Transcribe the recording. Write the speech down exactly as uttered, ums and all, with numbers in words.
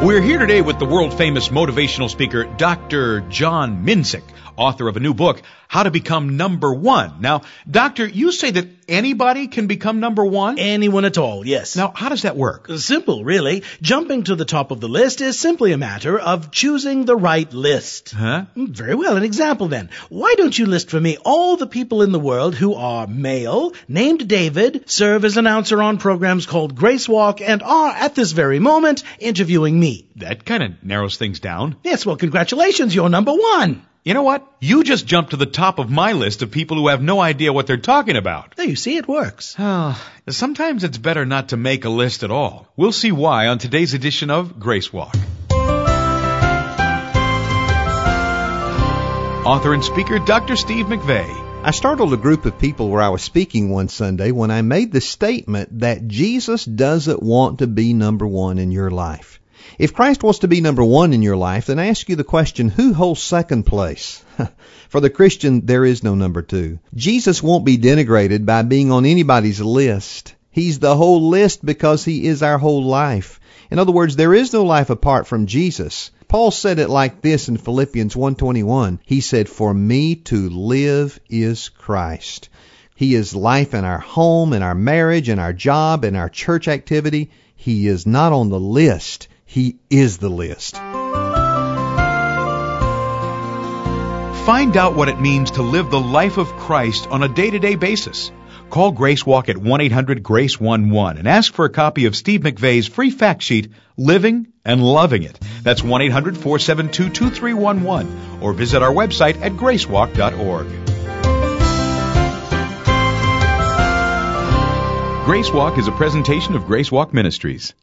We're here today with the world-famous motivational speaker, Doctor John Minzik, author of a new book, How to Become Number One. Now, Doctor, you say that anybody can become number one? Anyone at all, yes. Now, how does that work? Simple, really. Jumping to the top of the list is simply a matter of choosing the right list. Huh? Very well, an example then. Why don't you list for me all the people in the world who are male, named David, serve as announcer on programs called Grace Walk, and are, at this very moment, interviewing me? That kind of narrows things down. Yes, well, congratulations, you're number one. You know what? You just jumped to the top of my list of people who have no idea what they're talking about. There, you see, it works. Oh, sometimes it's better not to make a list at all. We'll see why on today's edition of Grace Walk. Author and speaker Doctor Steve McVey. I startled a group of people where I was speaking one Sunday when I made the statement that Jesus doesn't want to be number one in your life. If Christ wants to be number one in your life, then I ask you the question, who holds second place? For the Christian, there is no number two. Jesus won't be denigrated by being on anybody's list. He's the whole list because he is our whole life. In other words, there is no life apart from Jesus. Paul said it like this in Philippians one twenty-one. He said, "For me to live is Christ." He is life in our home, in our marriage, in our job, in our church activity. He is not on the list. He is the list. Find out what it means to live the life of Christ on a day-to-day basis. Call Grace Walk at one eight hundred grace eleven and ask for a copy of Steve McVey's free fact sheet, Living and Loving It. That's one eight hundred four seven two two three one one or visit our website at gracewalk dot org. Grace Walk is a presentation of Grace Walk Ministries.